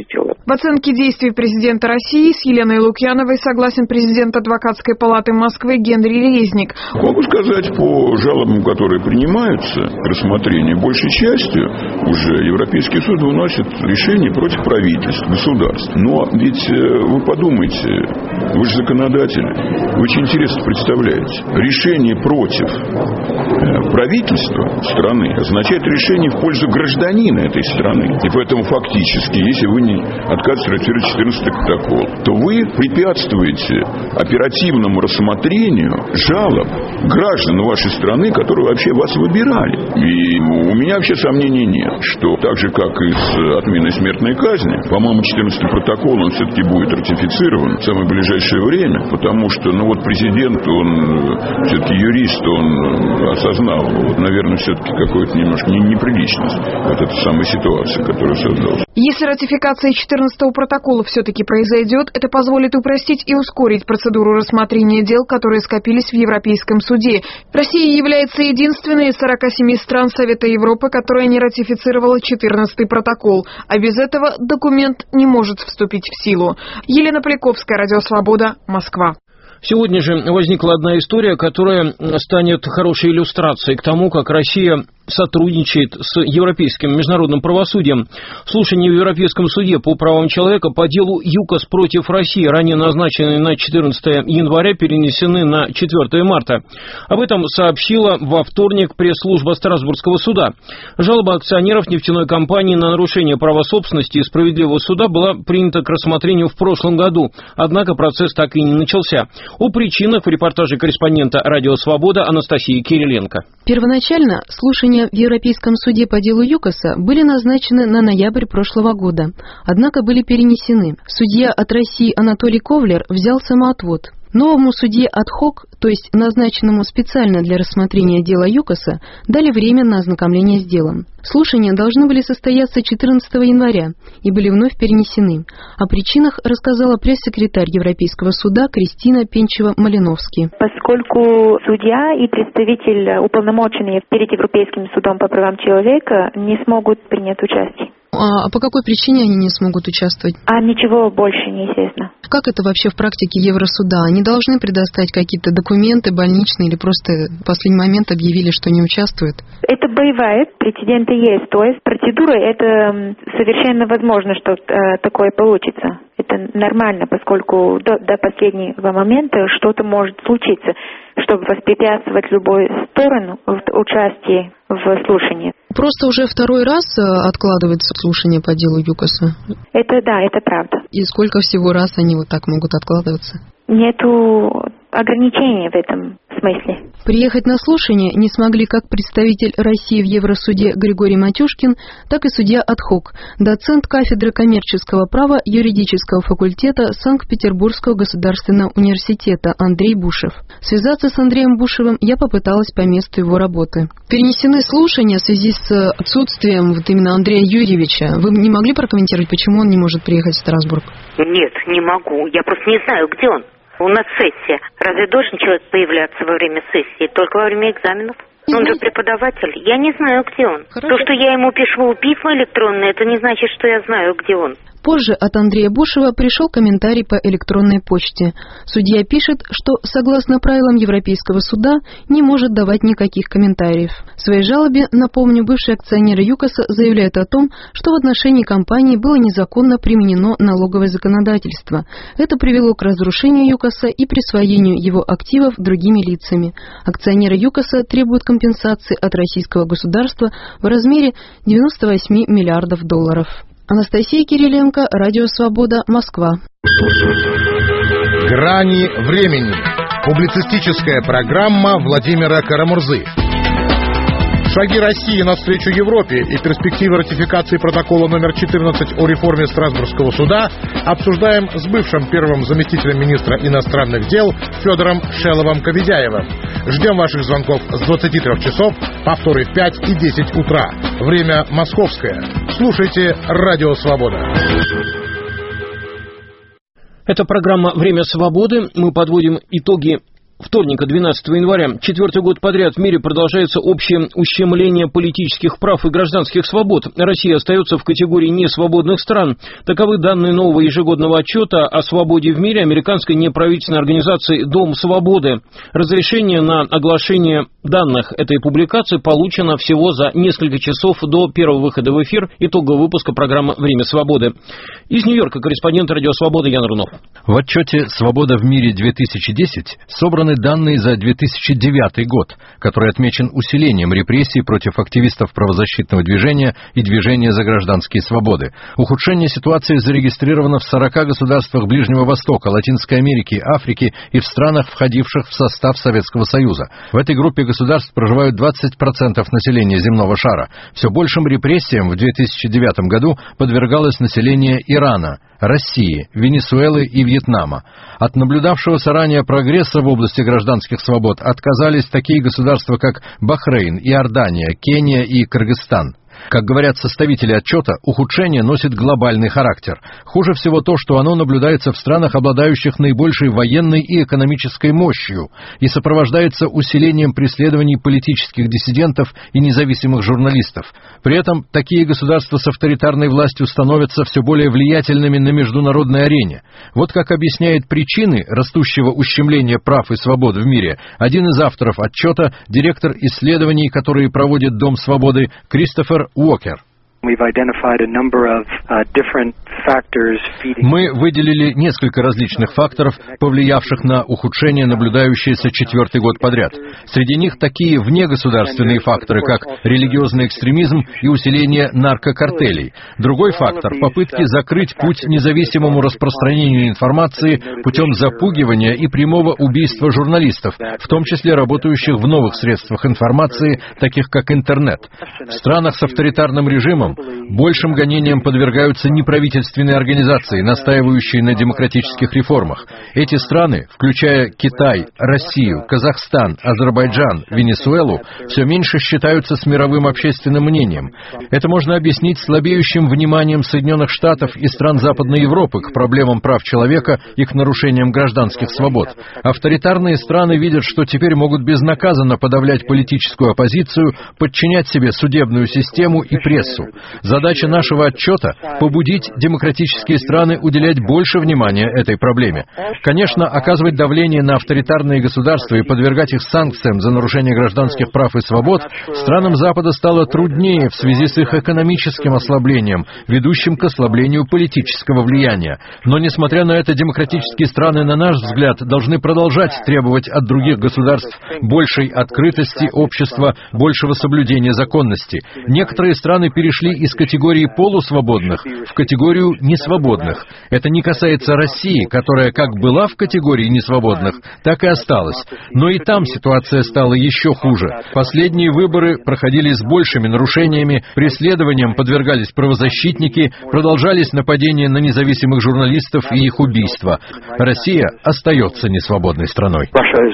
В оценке действий президента России с Еленой Лукьяновой согласен президент Адвокатской палаты Москвы Генри Резник. Могу сказать, по жалобам, которые принимаются к рассмотрению, большей частью уже Европейский суд выносит решение против правительств, государств. Но ведь вы подумайте, вы же законодатель, вы очень интересно представляете. Решение против правительства страны означает решение в пользу гражданина этой страны. И поэтому фактически, если вы не отказываетесь ратифицировать четырнадцатый протокол, то вы препятствуете оперативному рассмотрению жалоб граждан вашей страны, которые вообще вас выбирали. И у меня вообще сомнений нет, что так же, как и с отменой смертной казни, по-моему, четырнадцатый протокол, он все-таки будет ратифицирован в самое ближайшее время, потому что, ну вот президент, он все-таки юрист, он осознал, вот, наверное, все-таки какую-то немножко неприличность от этой самой ситуации, которая создалась. Если ратификация четырнадцатого протокола все-таки произойдет, это позволит упростить и ускорить процедуру рассмотрения дел, которые скопились в Европейском суде. Россия является единственной из сорока семи стран Совета Европы, которая не ратифицировала четырнадцатый протокол, а без этого документ не может вступить в силу. Елена Поляковская, Радио Свобода, Москва. Сегодня же возникла одна история, которая станет хорошей иллюстрацией к тому, как Россия сотрудничает с европейским международным правосудием. Слушания в Европейском суде по правам человека по делу ЮКОС против России, ранее назначенные на четырнадцатое января, перенесены на четвёртое марта. Об этом сообщила во вторник пресс-служба Страсбургского суда. Жалоба акционеров нефтяной компании на нарушение права собственности и справедливого суда была принята к рассмотрению в прошлом году, однако процесс так и не начался. О причинах в репортаже корреспондента «Радио Свобода» Анастасии Кириленко. Первоначально слушания в Европейском суде по делу ЮКОСа были назначены на ноябрь прошлого года, однако были перенесены. Судья от России Анатолий Ковлер взял самоотвод. Новому судье ад-хок, то есть назначенному специально для рассмотрения дела ЮКОСа, дали время на ознакомление с делом. Слушания должны были состояться четырнадцатого января и были вновь перенесены. О причинах рассказала пресс-секретарь Европейского суда Кристина Пенчева-Малиновски. Поскольку судья и представитель уполномоченные перед Европейским судом по правам человека не смогут принять участие. А по какой причине они не смогут участвовать? А ничего больше неизвестно. Как это вообще в практике Евросуда? Они должны предоставить какие-то документы больничные или просто в последний момент объявили, что не участвуют? Это бывает, прецеденты есть. То есть процедура, это совершенно возможно, что такое получится. Это нормально, поскольку до, до последнего момента что-то может случиться, чтобы воспрепятствовать любую сторону в участии в слушании. Просто уже второй раз откладывается слушание по делу ЮКОСа? Это да, это правда. И сколько всего раз они вот так могут откладываться? Нету ограничений в этом смысле. Приехать на слушание не смогли как представитель России в Евросуде Григорий Матюшкин, так и судья ад-хок, доцент кафедры коммерческого права юридического факультета Санкт-Петербургского государственного университета Андрей Бушев. Связаться с Андреем Бушевым я попыталась по месту его работы. Перенесены слушания в связи с отсутствием вот именно Андрея Юрьевича. Вы не могли прокомментировать, почему он не может приехать в Страсбург? Нет, не могу. Я просто не знаю, где он. У нас сессия. Разве должен человек появляться во время сессии? Только во время экзаменов? Он же преподаватель. Я не знаю, где он. Хорошо. То, что я ему пишу письма электронные, это не значит, что я знаю, где он. Позже от Андрея Бушева пришел комментарий по электронной почте. Судья пишет, что, согласно правилам Европейского суда, не может давать никаких комментариев. В своей жалобе, напомню, бывший акционер ЮКОСа заявляет о том, что в отношении компании было незаконно применено налоговое законодательство. Это привело к разрушению ЮКОСа и присвоению его активов другими лицами. Акционеры ЮКОСа требуют компенсации от российского государства в размере девяносто восемь миллиардов долларов. Анастасия Кириленко, Радио Свобода, Москва. Грани времени. Публицистическая программа Владимира Карамурзы. Шаги России навстречу Европе и перспективы ратификации протокола номер четырнадцать о реформе Страсбургского суда обсуждаем с бывшим первым заместителем министра иностранных дел Федором Шеловым-Коведяевым. Ждем ваших звонков с двадцати трёх часов, повторы в пять и десять утра. Время московское. Слушайте Радио Свобода. Это программа «Время свободы». Мы подводим итоги вторника, двенадцатого января. Четвертый год подряд в мире продолжается общее ущемление политических прав и гражданских свобод. Россия остается в категории несвободных стран. Таковы данные нового ежегодного отчета о свободе в мире американской неправительственной организации «Дом свободы». Разрешение на оглашение данных этой публикации получено всего за несколько часов до первого выхода в эфир итогового выпуска программы «Время свободы». Из Нью-Йорка корреспондент «Радио Свобода» Ян Рунов. В отчете «Свобода в мире две тысячи десять» собраны данные за две тысячи девятый год, который отмечен усилением репрессий против активистов правозащитного движения и движения за гражданские свободы. Ухудшение ситуации зарегистрировано в сорока государствах Ближнего Востока, Латинской Америки, Африки и в странах, входивших в состав Советского Союза. В этой группе государств проживают двадцать процентов населения земного шара. Все большим репрессиям в две тысячи девятом году подвергалось население Ирана, России, Венесуэлы и Вьетнама. От наблюдавшегося ранее прогресса в области гражданских свобод отказались такие государства, как Бахрейн, Иордания, Кения и Кыргызстан. Как говорят составители отчета, ухудшение носит глобальный характер. Хуже всего то, что оно наблюдается в странах, обладающих наибольшей военной и экономической мощью, и сопровождается усилением преследований политических диссидентов и независимых журналистов. При этом такие государства с авторитарной властью становятся все более влиятельными на международной арене. Вот как объясняет причины растущего ущемления прав и свобод в мире один из авторов отчета, директор исследований, которые проводит Дом свободы, Кристофер Уокер. Мы выделили несколько различных факторов, повлиявших на ухудшение, наблюдающееся четвертый год подряд. Среди них такие внегосударственные факторы, как религиозный экстремизм и усиление наркокартелей. Другой фактор – попытки закрыть путь независимому распространению информации путем запугивания и прямого убийства журналистов, в том числе работающих в новых средствах информации, таких как интернет. В странах с авторитарным режимом большим гонениям подвергаются неправительственные организации, настаивающие на демократических реформах. Эти страны, включая Китай, Россию, Казахстан, Азербайджан, Венесуэлу, все меньше считаются с мировым общественным мнением. Это можно объяснить слабеющим вниманием Соединенных Штатов и стран Западной Европы к проблемам прав человека и к нарушениям гражданских свобод. Авторитарные страны видят, что теперь могут безнаказанно подавлять политическую оппозицию, подчинять себе судебную систему и прессу. Задача нашего отчета – побудить демократические страны уделять больше внимания этой проблеме. Конечно, оказывать давление на авторитарные государства и подвергать их санкциям за нарушение гражданских прав и свобод странам Запада стало труднее в связи с их экономическим ослаблением, ведущим к ослаблению политического влияния. Но, несмотря на это, демократические страны, на наш взгляд, должны продолжать требовать от других государств большей открытости общества, большего соблюдения законности. Некоторые страны перешли из категории полусвободных в категорию несвободных. Это не касается России, которая как была в категории несвободных, так и осталась. Но и там ситуация стала еще хуже. Последние выборы проходили с большими нарушениями, преследованиям подвергались правозащитники, продолжались нападения на независимых журналистов и их убийства. Россия остается несвободной страной.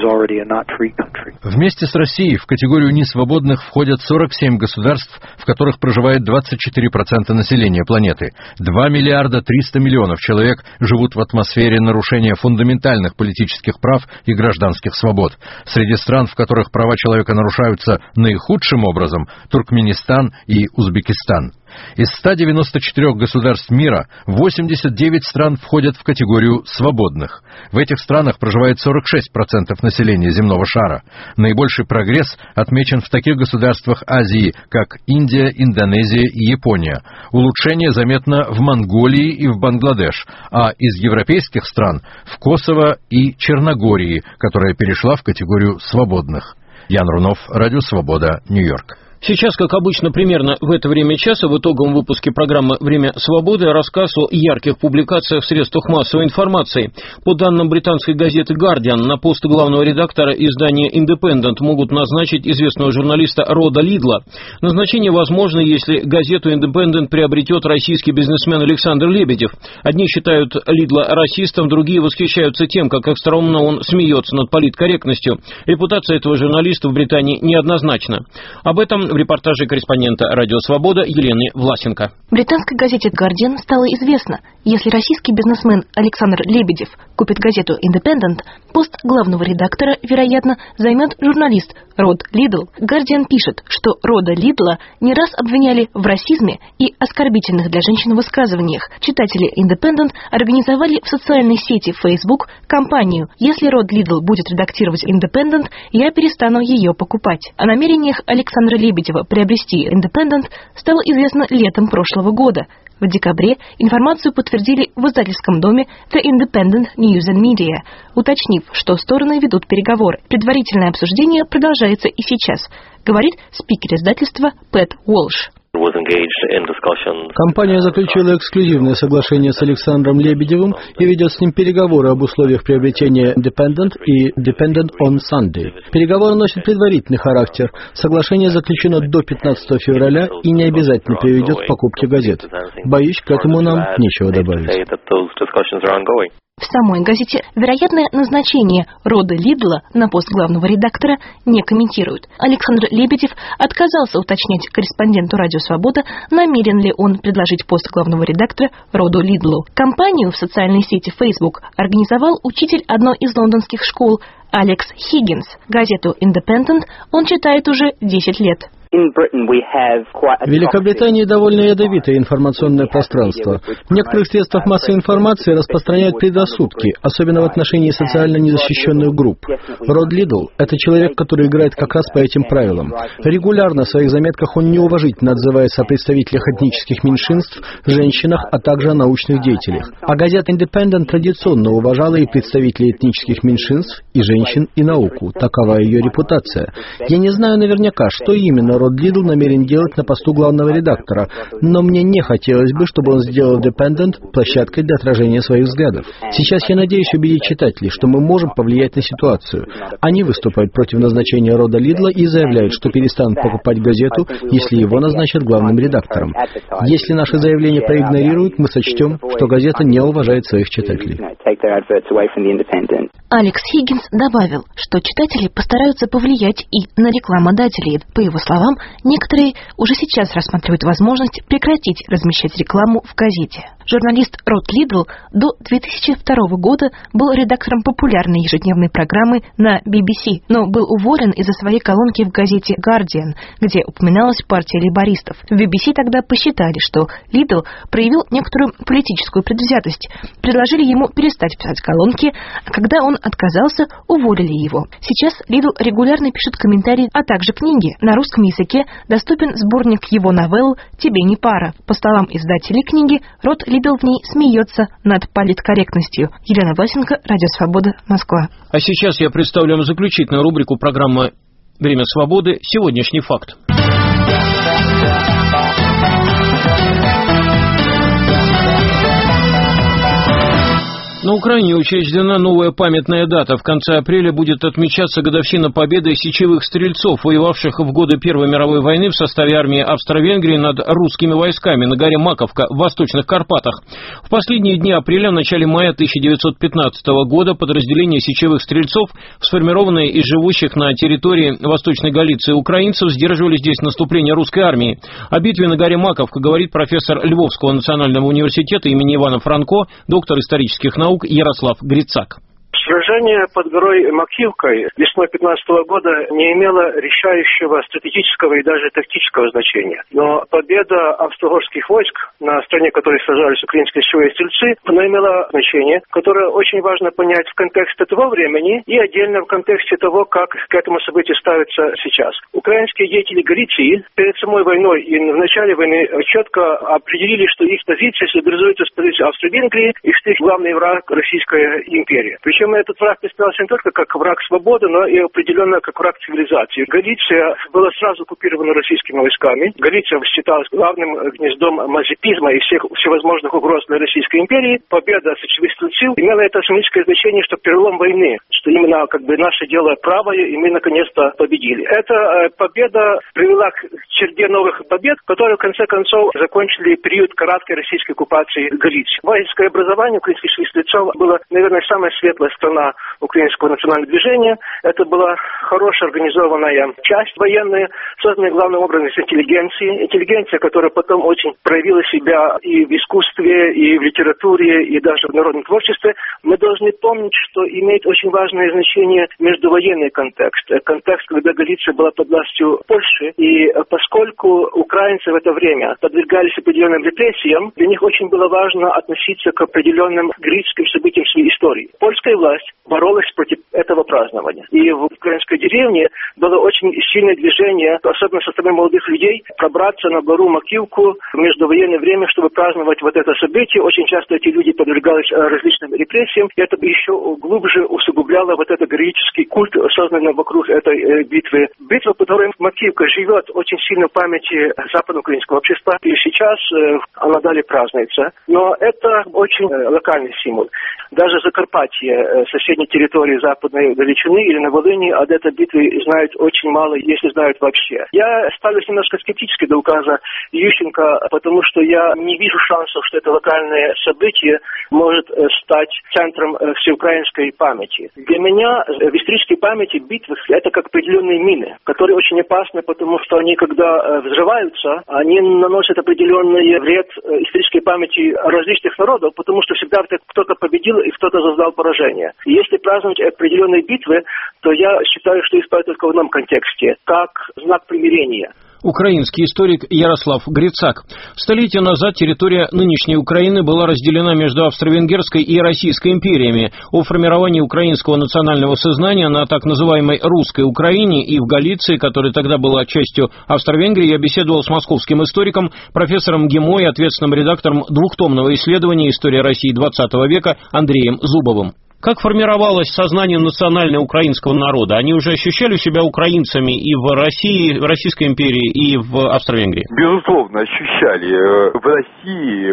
Вместе с Россией в категорию несвободных входят сорок семь государств, в которых проживает двадцать четыре процента населения планеты. два миллиарда триста миллионов человек живут в атмосфере нарушения фундаментальных политических прав и гражданских свобод. Среди стран, в которых права человека нарушаются наихудшим образом, Туркменистан и Узбекистан. Из ста девяноста четырёх государств мира восемьдесят девять стран входят в категорию свободных. В этих странах проживает сорок шесть процентов населения земного шара. Наибольший прогресс отмечен в таких государствах Азии, как Индия, Индонезия и Япония. Улучшение заметно в Монголии и в Бангладеш, а из европейских стран в Косово и Черногории, которая перешла в категорию свободных. Ян Рунов, Радио Свобода, Нью-Йорк. Сейчас, как обычно, примерно в это время часа в итоговом выпуске программы «Время свободы» рассказ о ярких публикациях в средствах массовой информации. По данным британской газеты «Гардиан», на пост главного редактора издания «Индепендент» могут назначить известного журналиста Рода Лидла. Назначение возможно, если газету «Индепендент» приобретет российский бизнесмен Александр Лебедев. Одни считают Лидла расистом, другие восхищаются тем, как остроумно он смеется над политкорректностью. Репутация этого журналиста в Британии неоднозначна. Об этом в репортаже корреспондента «Радио Свобода» Елены Власенко. Британской газете «Гардиан» стало известно, Если российский бизнесмен Александр Лебедев купит газету «Индепендент», пост главного редактора, вероятно, займет журналист Род Лидл. «Гардиан» пишет, что Рода Лидла не раз обвиняли в расизме и оскорбительных для женщин высказываниях. Читатели «Индепендент» организовали в социальной сети Facebook кампанию «Если Род Лидл будет редактировать «Индепендент», я перестану ее покупать». О намерениях Александра Лебедева приобрести «Индепендент» стало известно летом прошлого года. В декабре информацию подтвердили в издательском доме The Independent News and Media, уточнив, что стороны ведут переговоры. Предварительное обсуждение продолжается и сейчас, говорит спикер издательства Пэт Уолш. Компания заключила эксклюзивное соглашение с Александром Лебедевым и ведет с ним переговоры об условиях приобретения Independent и Dependent on Sunday. Переговоры носят предварительный характер. Соглашение заключено до пятнадцатого февраля и не обязательно приведет к покупке газет. Боюсь, к этому нам нечего добавить. В самой газете вероятное назначение Рода Лидла на пост главного редактора не комментируют. Александр Лебедев отказался уточнять корреспонденту «Радио Свобода», намерен ли он предложить пост главного редактора Роду Лидлу. Кампанию в социальной сети Facebook организовал учитель одной из лондонских школ Алекс Хиггинс. Газету «Индепендент» он читает уже десять лет. В Великобритании довольно ядовитое информационное пространство. В некоторых средствах массовой информации распространяют предрассудки, особенно в отношении социально незащищенных групп. Род Лидл – это человек, который играет как раз по этим правилам. Регулярно в своих заметках он неуважительно отзывается о представителях этнических меньшинств, женщинах, а также о научных деятелях. А газета «Индепендент» традиционно уважала и представителей этнических меньшинств, и женщин, и науку. Такова ее репутация. Я не знаю наверняка, что именно Род Лидл намерен делать на посту главного редактора, но мне не хотелось бы, чтобы он сделал Independent площадкой для отражения своих взглядов. Сейчас я надеюсь убедить читателей, что мы можем повлиять на ситуацию. Они выступают против назначения Рода Лидла и заявляют, что перестанут покупать газету, если его назначат главным редактором. Если наши заявления проигнорируют, мы сочтем, что газета не уважает своих читателей. Алекс Хиггинс добавил, что читатели постараются повлиять и на рекламодателей. По его словам, некоторые уже сейчас рассматривают возможность прекратить размещать рекламу в газете. Журналист Род Лидл до две тысячи второго года был редактором популярной ежедневной программы на би би си, но был уволен из-за своей колонки в газете «Гардиан», где упоминалась партия лейбористов. В би би си тогда посчитали, что Лидл проявил некоторую политическую предвзятость, предложили ему перестать писать колонки, а когда он отказался, уволили его. Сейчас Лидл регулярно пишет комментарии, а также книги. На русском языке доступен сборник его новелл «Тебе не пара». По словам издателей книги, Род Лидл в ней смеется над политкорректностью. Елена Власенко, Радио Свобода, Москва. А сейчас я представлю вам заключительную рубрику программы «Время свободы. Сегодняшний факт». На Украине учреждена новая памятная дата. В конце апреля будет отмечаться годовщина победы сечевых стрельцов, воевавших в годы Первой мировой войны в составе армии Австро-Венгрии над русскими войсками на горе Маковка в Восточных Карпатах. В последние дни апреля, в начале мая тысяча девятьсот пятнадцатого года подразделения сечевых стрельцов, сформированные из живущих на территории Восточной Галиции украинцев, сдерживали здесь наступление русской армии. О битве на горе Маковка говорит профессор Львовского национального университета имени Ивана Франко, доктор исторических наук Ярослав Грицак. Сражение под горой Макивкой весной пятнадцатого года не имело решающего стратегического и даже тактического значения. Но победа австро-угорских войск, на стороне которой сражались украинские сечевые стрельцы, она имела значение, которое очень важно понять в контексте того времени и отдельно в контексте того, как к этому событию ставится сейчас. Украинские деятели Галиции перед самой войной и в начале войны четко определили, что их позиция солидаризуется с позицией Австро-Венгрии и что их главный враг – Российская империя. Причем этот враг представлялся не только как враг свободы, но и определенно как враг цивилизации. Галиция была сразу оккупирована российскими войсками. Галиция считалась главным гнездом мазепизма и всех всевозможных угроз для Российской империи. Победа сечевых стрельцов имела это символическое значение, что перелом войны, что именно как бы наше дело правое, и мы наконец-то победили. Эта победа привела к череде новых побед, которые в конце концов закончили период краткой российской оккупации Галиции. Воинское образование украинских стрельцов было, наверное, самое светлое страна украинского национального движения. Это была хорошая организованная часть военная, созданная главным образом из интеллигенции. Интеллигенция, которая потом очень проявила себя и в искусстве, и в литературе, и даже в народном творчестве. Мы должны помнить, что имеет очень важное значение междувоенный контекст. Контекст, когда Галиция была под властью Польши, и поскольку украинцы в это время подвергались определенным репрессиям, для них очень было важно относиться к определенным героическим событиям своей истории. Польская власть боролась против этого празднования. И в украинской деревне было очень сильное движение, особенно со стороны молодых людей, пробраться на гору Макивку в междувоенное время, чтобы праздновать вот это событие. Очень часто эти люди подвергались различным репрессиям, и это еще глубже усугубляло вот этот героический культ, созданный вокруг этой э, битвы. Битва, по которой Макивка живет очень сильно в памяти западноукраинского общества, и сейчас э, она далее празднуется. Но это очень э, локальный символ. Даже Закарпатье, э, соседней территории Западной Галичины или на Волыни, от этой битвы знают очень мало, если знают вообще. Я ставлюсь немножко скептически до указа Ющенко, потому что я не вижу шансов, что это локальное событие может э, стать центром э, всеукраинской памяти. Для меня э, в исторической памяти битвы это как определенные мины, которые очень опасны, потому что они, когда э, взрываются, они наносят определенный вред э, исторической памяти различных народов, потому что всегда кто-то победил и кто-то создал поражение. И если праздновать определенные битвы, то я считаю, что их стоит только в одном контексте, как знак примирения. Украинский историк Ярослав Грицак. Столетия назад территория нынешней Украины была разделена между Австро-Венгерской и Российской империями. О формировании украинского национального сознания на так называемой русской Украине и в Галиции, которая тогда была частью Австро-Венгрии, я беседовал с московским историком, профессором ГИМО и ответственным редактором двухтомного исследования «История России двадцатого века» Андреем Зубовым. Как формировалось сознание национального украинского народа? Они уже ощущали себя украинцами и в России, в Российской империи, и в Австро-Венгрии? Безусловно, ощущали. В России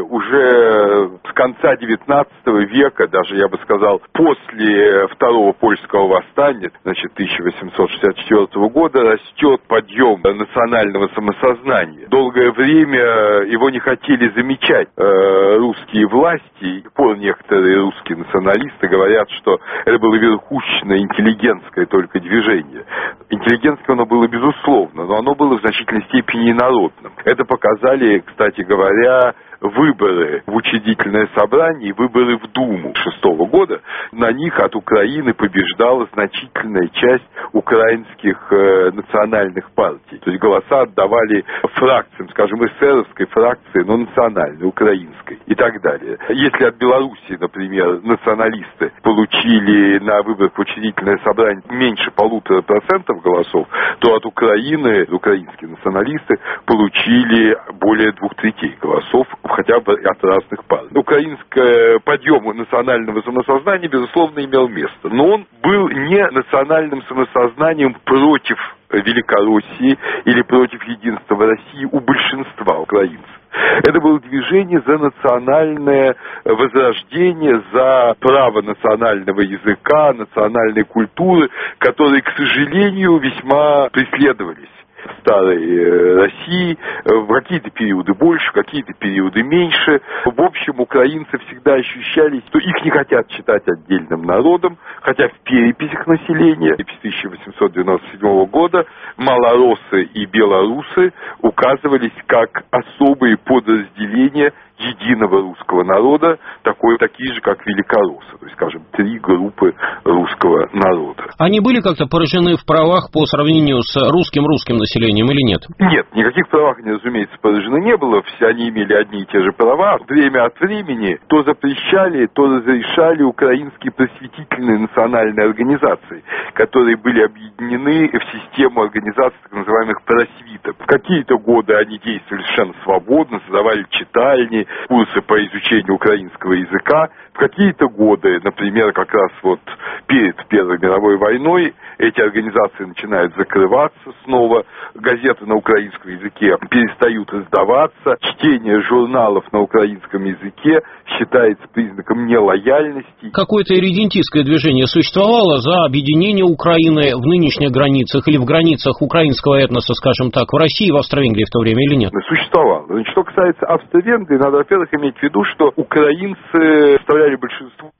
уже с конца девятнадцатого века, даже я бы сказал, после второго польского восстания, значит, тысяча восемьсот шестьдесят четвёртого года, растет подъем национального самосознания. Долгое время его не хотели замечать э, русские власти. И пор некоторые русские националисты говорят, что это было верхушечное интеллигентское только движение. Интеллигентское оно было безусловно, но оно было в значительной степени и народным. Это показали, кстати говоря, выборы в учредительное собрание и выборы в Думу шестого года. На них от Украины побеждала значительная часть украинских э, национальных партий. То есть голоса отдавали фракциям, скажем, эсеровской фракции, но национальной, украинской и так далее. Если от Белоруссии, например, националисты получили на выборах в учредительное собрание меньше полутора процентов голосов, то от Украины, украинские националисты, получили более двух третей голосов, хотя бы от разных партий. Украинский подъем национального самосознания, безусловно, имел место. Но он был не национальным самосознанием против Великороссии или против единства России у большинства украинцев. Это было движение за национальное возрождение, за право национального языка, национальной культуры, которые, к сожалению, весьма преследовались в старой России, в какие-то периоды больше, в какие-то периоды меньше. В общем, украинцы всегда ощущали, что их не хотят считать отдельным народом, хотя в переписях населения тысяча восемьсот девяносто седьмого года малороссы и белорусы указывались как особые подразделения единого русского народа, такой, такие же, как великороссы, то есть, скажем, три группы русского народа. Они были как-то поражены в правах по сравнению с русским-русским населением или нет? Нет, никаких правах, разумеется, поражено не было, все они имели одни и те же права. Время от времени то запрещали, то разрешали украинские просветительные национальные организации, которые были объединены в систему организаций так называемых просвитов. В какие-то годы они действовали совершенно свободно, создавали читальни, курсы по изучению украинского языка. В какие-то годы, например, как раз вот перед Первой мировой войной, эти организации начинают закрываться снова, газеты на украинском языке перестают издаваться, чтение журналов на украинском языке считается признаком нелояльности. Какое-то ирредентистское движение существовало за объединение Украины в нынешних границах или в границах украинского этноса, скажем так, в России и в Австро-Венгрии в то время или нет? Существовало. Значит, что касается Австро-Венгрии, надо, во-первых, иметь в виду, что украинцы составляли большинство в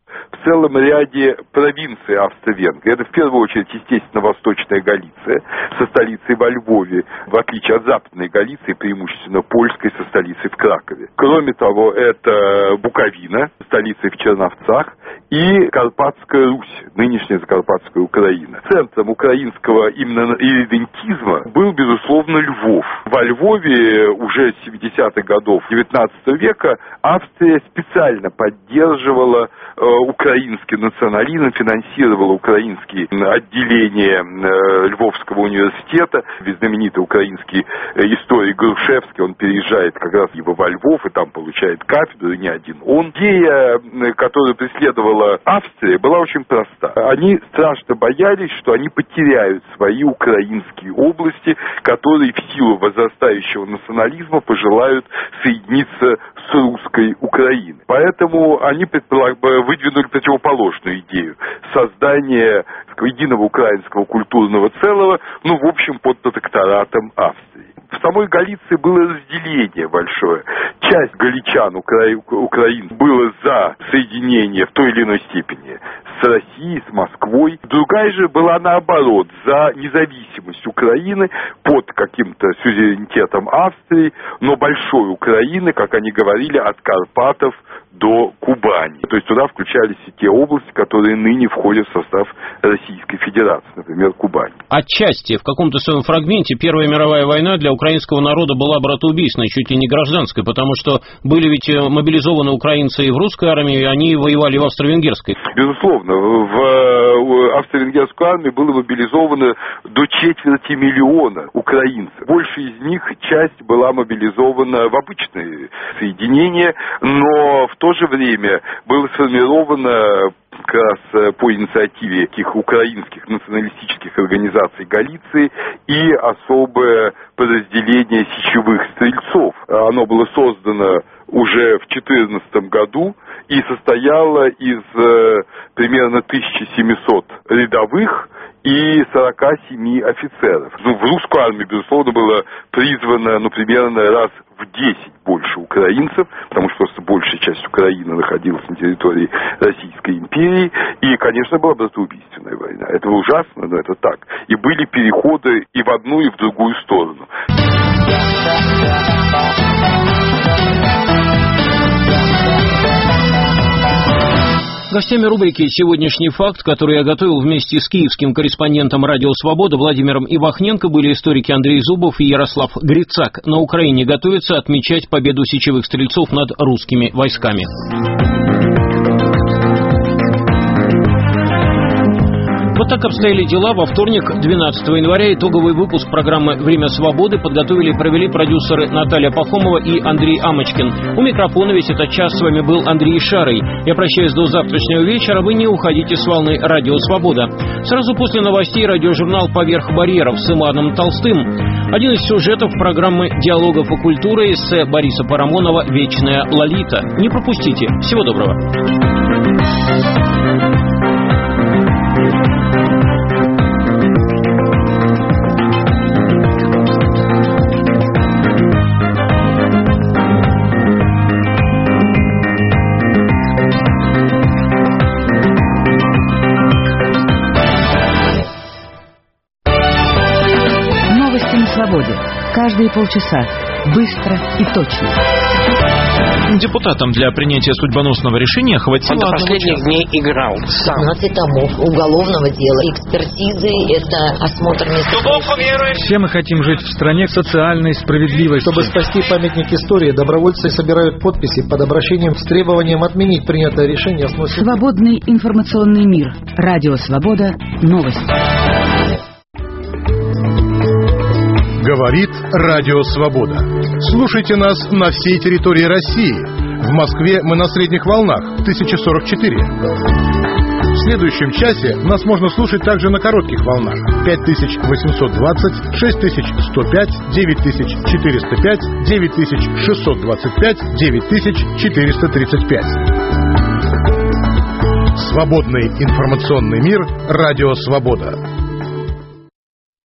в целом ряде провинций Австро-Венгрии. Это в первую очередь, естественно, Восточная Галиция со столицей во Львове, в отличие от Западной Галиции, преимущественно польской, со столицей в Кракове. Кроме того, это Буковина, столицей в Черновцах, и Карпатская Русь, нынешняя Закарпатская Украина. Центром украинского именно иридентизма был, безусловно, Львов. Во Львове уже с семидесятых годов девятнадцатого века Австрия специально поддерживала э, украинский национализм, финансировала украинские отделения э, Львовского университета. Ведь знаменитый украинский э, историк Грушевский, он переезжает как раз его во Львов и там получает кафедру, и не один он. Идея, э, которую преследовала Австрия, была очень проста. Они страшно боялись, что они потеряют свои украинские области, которые в силу возрастающего национализма пожелают соединиться с русской Украиной. Поэтому они выдвинули противоположную идею создания единого украинского культурного целого, ну, в общем, под протекторатом Австрии. В самой Галиции было разделение большое. Часть галичан, укра... украин, было за соединение в той или иной степени с Россией, с Москвой. Другая же была наоборот, за независимость Украины под каким-то сюзеренитетом Австрии, но большой Украины, как они говорили, от Карпатов до Кубани. То есть туда включались и те области, которые ныне входят в состав Российской Федерации, например, Кубань. Отчасти, в каком-то своем фрагменте, Первая мировая война для украинского народа была братоубийственной, чуть ли не гражданской, потому что были ведь мобилизованы украинцы и в русской армии, и они воевали в австро-венгерской. Безусловно, в австро-венгерскую армию было мобилизовано до четверти миллиона украинцев. Больше из них часть была мобилизована в обычные соединения, но в то же время было сформировано как раз по инициативе таких украинских националистических организаций Галиции и особое подразделение сечевых стрельцов. Оно было создано уже в две тысячи четырнадцатом году и состояло из э, примерно тысяча семьсот рядовых и сорока семи офицеров. Ну, в русскую армию, безусловно, было призвано, ну, примерно раз в десять больше украинцев, потому что просто большая часть Украины находилась на территории Российской империи, и, конечно, была братоубийственная война. Это ужасно, но это так. И были переходы и в одну, и в другую сторону. Гостями рубрики «Сегодняшний факт», который я готовил вместе с киевским корреспондентом «Радио Свобода» Владимиром Ивахненко, были историки Андрей Зубов и Ярослав Грицак. На Украине готовятся отмечать победу сечевых стрельцов над русскими войсками. Вот так обстояли дела. Во вторник, двенадцатого января, итоговый выпуск программы «Время свободы» подготовили и провели продюсеры Наталья Пахомова и Андрей Амочкин. У микрофона весь этот час с вами был Андрей Шарый. Я прощаюсь до завтрашнего вечера. Вы не уходите с волны «Радио Свобода». Сразу после новостей радиожурнал «Поверх барьеров» с Иваном Толстым. Один из сюжетов программы «Диалогов о культуре» эссе Бориса Парамонова «Вечная Лолита». Не пропустите. Всего доброго. Каждые полчаса. Быстро и точно. Депутатам для принятия судьбоносного решения хватило... Он до последних дней играл сам. двенадцать томов уголовного дела, экспертизы, это осмотр места. Все мы хотим жить в стране социальной справедливости. Чтобы спасти памятник истории, добровольцы собирают подписи под обращением с требованием отменить принятое решение. Свободный информационный мир. Радио Свобода. Новости. Говорит Радио Свобода. Слушайте нас на всей территории России. В Москве мы на средних волнах тысяча сорок четыре. В следующем часе нас можно слушать также на коротких волнах пять тысяч восемьсот двадцать, шесть тысяч сто пять, девять тысяч четыреста пять, девять тысяч шестьсот двадцать пять, девять тысяч четыреста тридцать пять. Свободный информационный мир. Радио Свобода.